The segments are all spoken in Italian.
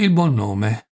Il buon nome.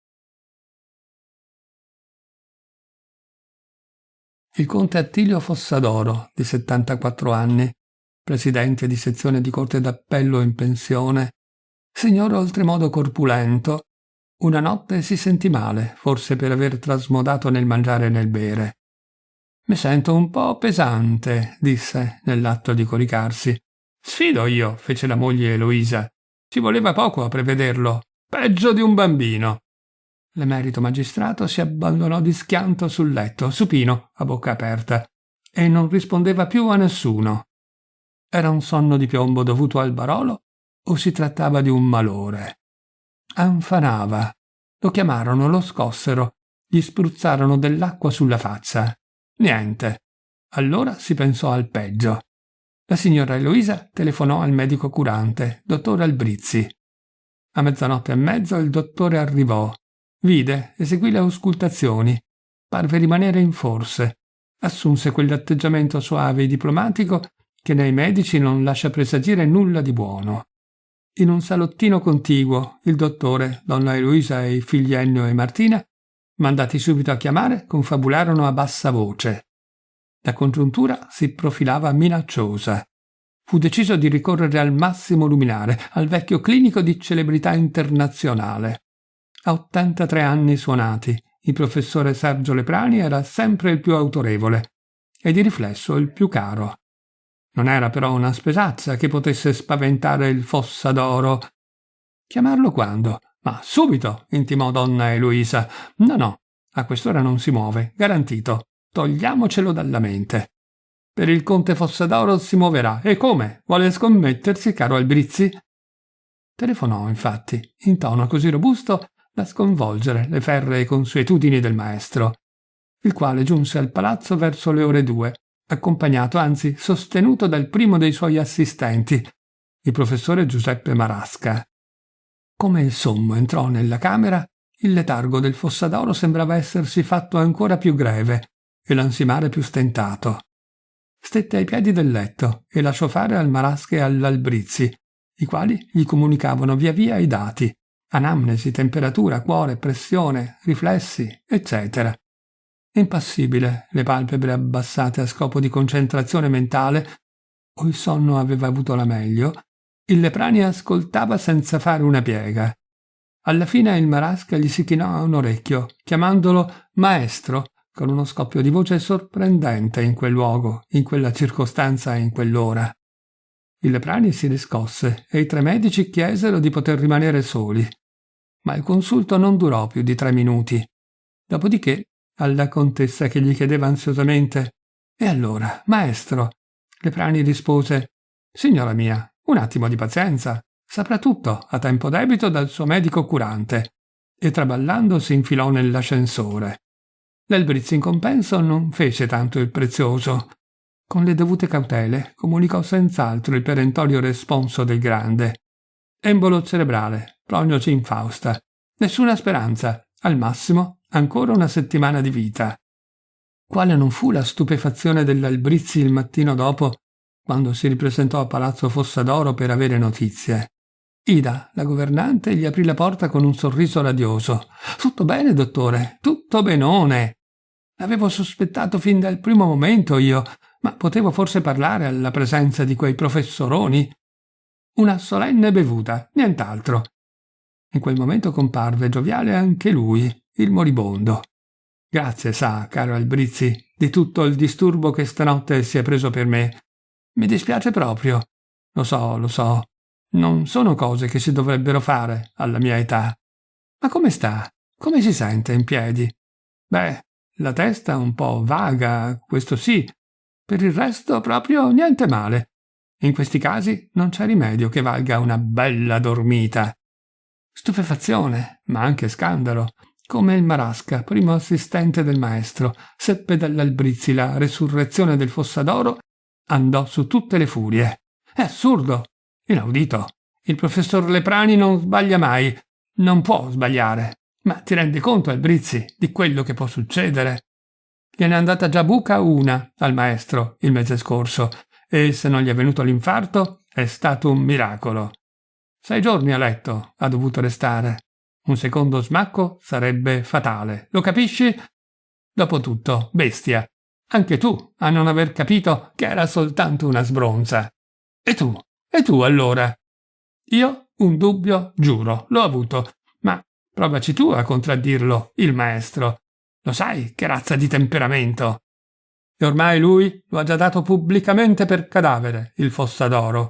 Il conte Attilio Fossadoro, di 74 anni, presidente di sezione di corte d'appello in pensione, signore oltremodo corpulento, una notte si sentì male, forse per aver trasmodato nel mangiare e nel bere. «Mi sento un po' pesante», disse, nell'atto di coricarsi. «Sfido io», fece la moglie Eloisa. «Ci voleva poco a prevederlo. Peggio di un bambino». L'emerito magistrato si abbandonò di schianto sul letto, supino, a bocca aperta, e non rispondeva più a nessuno. Era un sonno di piombo dovuto al barolo o si trattava di un malore? Anfanava. Lo chiamarono, lo scossero, gli spruzzarono dell'acqua sulla faccia. Niente. Allora si pensò al peggio. La signora Eloisa telefonò al medico curante, dottor Albrizzi. A 00:30 il dottore arrivò. Vide, eseguì le auscultazioni. Parve rimanere in forse. Assunse quell'atteggiamento soave e diplomatico che nei medici non lascia presagire nulla di buono. In un salottino contiguo, il dottore, donna Eloisa e i figli Ennio e Martina, mandati subito a chiamare, confabularono a bassa voce. La congiuntura si profilava minacciosa. Fu deciso di ricorrere al massimo luminare, al vecchio clinico di celebrità internazionale. A 83 anni suonati, il professore Sergio Leprani era sempre il più autorevole e di riflesso il più caro. Non era però una spesazza che potesse spaventare il Fossadoro. Chiamarlo quando? Ma subito, intimò donna Eloisa. No, a quest'ora non si muove, garantito. Togliamocelo dalla mente. Per il conte Fossadoro si muoverà. E come? Vuole scommettersi, caro Albrizzi? Telefonò, infatti, in tono così robusto da sconvolgere le ferree consuetudini del maestro, il quale giunse al palazzo verso le ore 2, accompagnato, anzi sostenuto dal primo dei suoi assistenti, il professore Giuseppe Marasca. Come il sommo entrò nella camera, il letargo del Fossadoro sembrava essersi fatto ancora più greve e l'ansimare più stentato. Stette ai piedi del letto e lasciò fare al Marasca e all'Albrizzi, i quali gli comunicavano via via i dati, anamnesi, temperatura, cuore, pressione, riflessi, eccetera. Impassibile, le palpebre abbassate a scopo di concentrazione mentale, o il sonno aveva avuto la meglio, il Leprani ascoltava senza fare una piega. Alla fine il Marasca gli si chinò a un orecchio, chiamandolo maestro, con uno scoppio di voce sorprendente in quel luogo, in quella circostanza e in quell'ora. Il Leprani si riscosse e i 3 medici chiesero di poter rimanere soli. Ma il consulto non durò più di 3 minuti. Dopodiché, alla contessa che gli chiedeva ansiosamente «E allora, maestro?» Leprani rispose «Signora mia, un attimo di pazienza, saprà tutto a tempo debito dal suo medico curante», e traballando si infilò nell'ascensore. L'Albrizzi in compenso non fece tanto il prezioso. Con le dovute cautele comunicò senz'altro il perentorio responso del grande. Embolo cerebrale, prognosi infausta. Nessuna speranza, al massimo ancora una settimana di vita. Quale non fu la stupefazione dell'Albrizzi il mattino dopo, quando si ripresentò a Palazzo Fossadoro per avere notizie. Ida, la governante, gli aprì la porta con un sorriso radioso. «Tutto bene, dottore, tutto benone. L'avevo sospettato fin dal primo momento io, ma potevo forse parlare alla presenza di quei professoroni? Una solenne bevuta, nient'altro». In quel momento comparve gioviale anche lui, il moribondo. «Grazie, sa, caro Albrizzi, di tutto il disturbo che stanotte si è preso per me. Mi dispiace proprio. Lo so. Non sono cose che si dovrebbero fare alla mia età. Ma come sta? Come si sente in piedi?» «Beh, la testa un po' vaga, questo sì. Per il resto proprio niente male. In questi casi non c'è rimedio che valga una bella dormita». Stupefazione, ma anche scandalo. Come il Marasca, primo assistente del maestro, seppe dall'Albrizzi la resurrezione del Fossadoro, andò su tutte le furie. «È assurdo! Inaudito! Il professor Leprani non sbaglia mai. Non può sbagliare. Ma ti rendi conto, Albrizzi, di quello che può succedere?» Gliene è andata già buca una al maestro il mese scorso, e se non gli è venuto l'infarto è stato un miracolo. 6 giorni a letto ha dovuto restare. Un secondo smacco sarebbe fatale, lo capisci? Dopotutto, bestia, anche tu a non aver capito che era soltanto una sbronza. E tu allora? Io un dubbio, giuro, l'ho avuto, ma provaci tu a contraddirlo, il maestro. Lo sai che razza di temperamento. E ormai lui lo ha già dato pubblicamente per cadavere, il Fossadoro.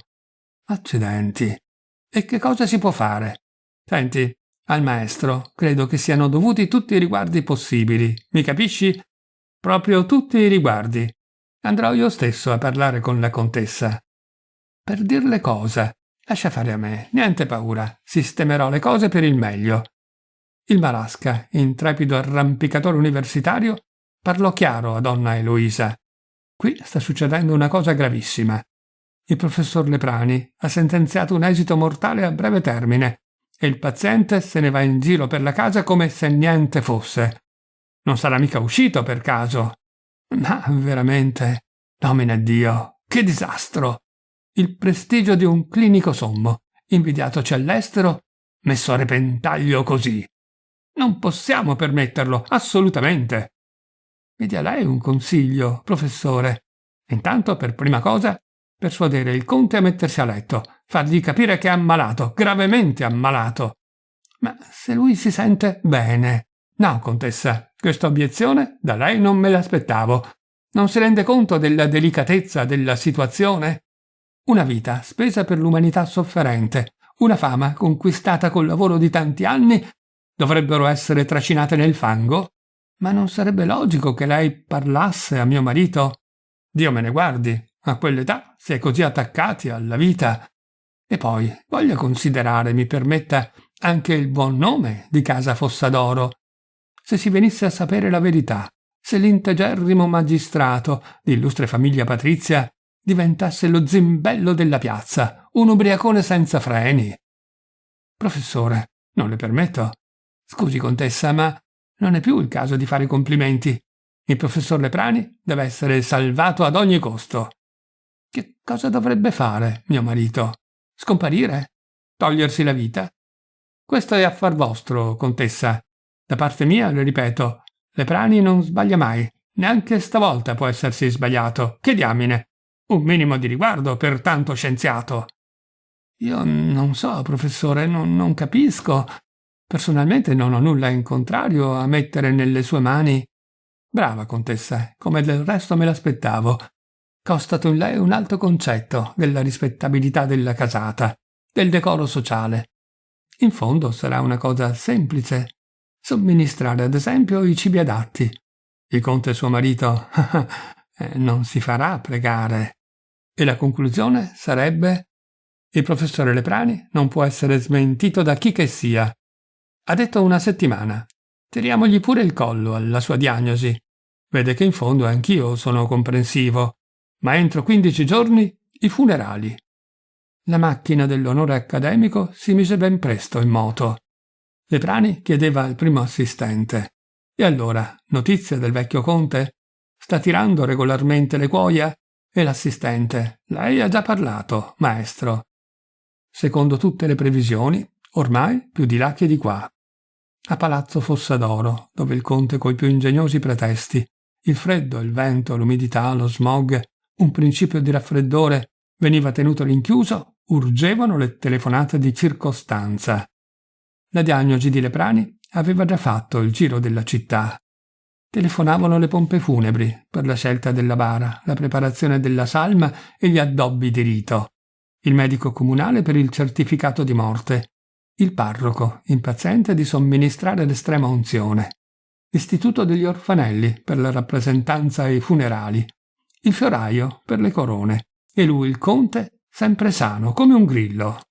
Accidenti. E che cosa si può fare? Senti, al maestro credo che siano dovuti tutti i riguardi possibili, mi capisci? Proprio tutti i riguardi. Andrò io stesso a parlare con la contessa. Per dirle cosa? Lascia fare a me, niente paura, sistemerò le cose per il meglio. Il Marasca, intrepido arrampicatore universitario, parlò chiaro a donna Eloisa. Qui sta succedendo una cosa gravissima. Il professor Leprani ha sentenziato un esito mortale a breve termine e il paziente se ne va in giro per la casa come se niente fosse. Non sarà mica uscito per caso. Ma veramente, nomina Dio, che disastro! Il prestigio di un clinico sommo, invidiatoci all'estero, messo a repentaglio così. Non possiamo permetterlo, assolutamente. Mi dia lei un consiglio, professore. Intanto, per prima cosa, persuadere il conte a mettersi a letto, fargli capire che è ammalato, gravemente ammalato. Ma se lui si sente bene... No, contessa, questa obiezione da lei non me l'aspettavo. Non si rende conto della delicatezza della situazione? Una vita spesa per l'umanità sofferente, una fama conquistata col lavoro di tanti anni, dovrebbero essere trascinate nel fango? Ma non sarebbe logico che lei parlasse a mio marito? Dio me ne guardi, a quell'età si è così attaccati alla vita. E poi voglia considerare, mi permetta, anche il buon nome di casa Fossadoro. Se si venisse a sapere la verità, se l'integerrimo magistrato di illustre famiglia patrizia diventasse lo zimbello della piazza, un ubriacone senza freni. Professore, non le permetto. Scusi, contessa, ma non è più il caso di fare complimenti. Il professor Leprani deve essere salvato ad ogni costo. Che cosa dovrebbe fare, mio marito? Scomparire? Togliersi la vita? Questo è affar vostro, contessa. Da parte mia, le ripeto, Leprani non sbaglia mai. Neanche stavolta può essersi sbagliato. Che diamine! Un minimo di riguardo per tanto scienziato. Io non so, professore, non capisco. Personalmente non ho nulla in contrario a mettere nelle sue mani... Brava, contessa, come del resto me l'aspettavo. Constato in lei un alto concetto della rispettabilità della casata, del decoro sociale. In fondo sarà una cosa semplice. Somministrare, ad esempio, i cibi adatti. Il conte suo marito non si farà pregare. E la conclusione sarebbe: il professore Leprani non può essere smentito da chi che sia. Ha detto 1 settimana. Tiriamogli pure il collo alla sua diagnosi. Vede che in fondo anch'io sono comprensivo. Ma entro 15 giorni i funerali. La macchina dell'onore accademico si mise ben presto in moto. Leprani chiedeva al primo assistente: e allora, notizia del vecchio conte? Sta tirando regolarmente le cuoia? E l'assistente: lei ha già parlato, maestro. Secondo tutte le previsioni, ormai più di là che di qua. A Palazzo Fossadoro, dove il conte coi più ingegnosi pretesti, il freddo, il vento, l'umidità, lo smog, un principio di raffreddore, veniva tenuto rinchiuso, urgevano le telefonate di circostanza. La diagnosi di Leprani aveva già fatto il giro della città. Telefonavano le pompe funebri per la scelta della bara, la preparazione della salma e gli addobbi di rito, il medico comunale per il certificato di morte, il parroco impaziente di somministrare l'estrema unzione, l'istituto degli orfanelli per la rappresentanza ai funerali, il fioraio per le corone e lui, il conte, sempre sano come un grillo.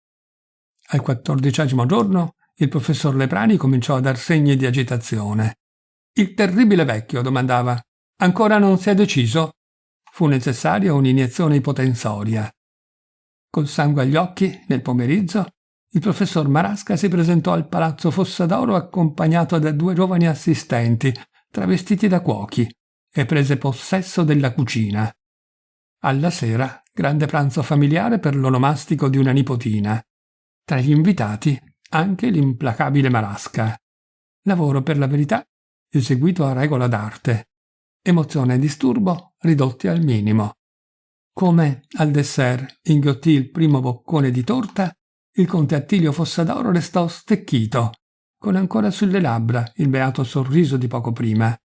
Al 14° giorno il professor Leprani cominciò a dar segni di agitazione. Il terribile vecchio domandava: «Ancora non si è deciso?» Fu necessaria un'iniezione ipotensoria. Col sangue agli occhi, nel pomeriggio, il professor Marasca si presentò al Palazzo Fossadoro accompagnato da 2 giovani assistenti, travestiti da cuochi, e prese possesso della cucina. Alla sera, grande pranzo familiare per l'onomastico di una nipotina. Tra gli invitati anche l'implacabile Marasca. Lavoro, per la verità, eseguito a regola d'arte. Emozione e disturbo ridotti al minimo. Come al dessert inghiottì il primo boccone di torta, il conte Attilio Fossadoro restò stecchito, con ancora sulle labbra il beato sorriso di poco prima.